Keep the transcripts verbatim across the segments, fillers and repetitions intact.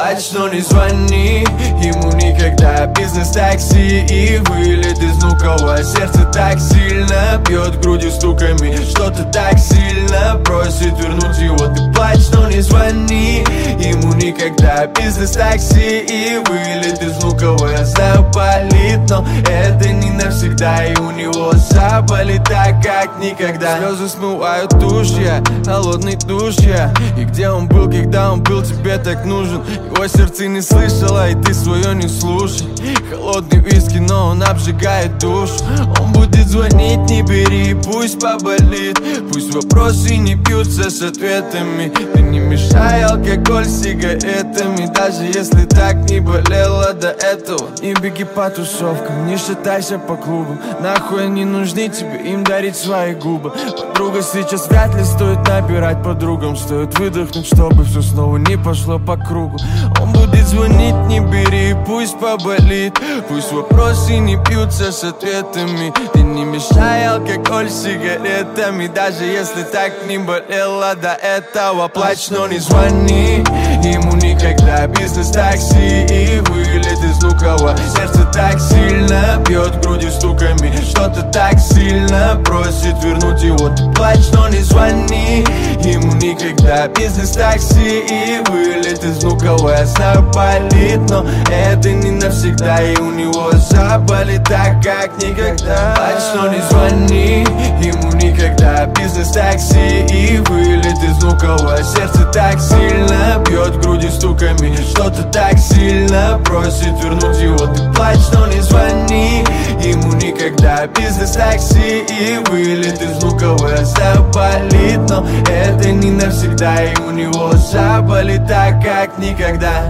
Плачь, но не звони ему никогда. Бизнес-такси и вылет из Внуково. Сердце так сильно бьет грудью стуками, что-то так сильно просит вернуть его. Ты плачь, но не звони ему никогда. Бизнес-такси и вылет из Внуково. Я знаю, болит, но это не навсегда. И у него заболит так, как никогда. Слезы смывают душ, я холодный душ, я. И где он был, когда он был тебе так нужен? Его сердце не слышало, и ты свое не слушай. Холодный виски, но он обжигает душу. Он будет звонить, не бери, пусть поболит. Пусть вопросы не бьются с ответами. Ты не мешай алкоголь с сигаретами. Даже если так не болело до этого. Не беги по тусовкам, не шатайся по клубам. Нахуй они нужны тебе, им дарить свои губы. Подруга, сейчас вряд ли стоит набирать подругам. Стоит выдохнуть, чтобы все снова не пошло по кругу. Он будет звонить, не бери, пусть поболит. Пусть вопросы не бьются с ответами. Ты не мешай алкоголь с сигаретами. Даже если так не болело до этого. Плачь, но не звони ему никогда. Бизнес-такси и вылет из Внуково. Сердце так сильно бьет грудью стуками, что-то так сильно просит вернуть его. Ты плачь, но не звони ему никогда. Бизнес-такси и вылет из Внуково. Я знаю, болит, но это не навсегда. И у него заболит так, как никогда. Плачь, но не звони ему никогда. Бизнес-такси и вылет из Внуково. Сердце так сильно бьет грудью стуками, что-то так сильно просит вернуть его. Ты плачь, но не звони ему никогда. Бизнес-такси и вылет из Внуково. Я знаю, болит, но это не навсегда. И у него заболит так, как никогда.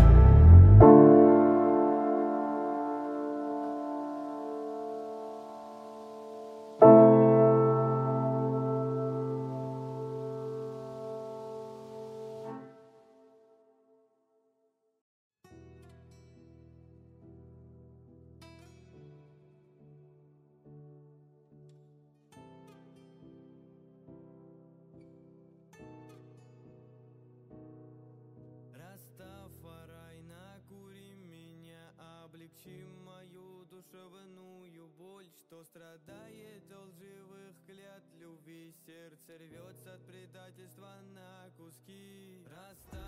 Растафарай, накури меня, облегчи мою душевную боль, что страдает от лживых клятв любви. Сердце рвется от предательства на куски. Раста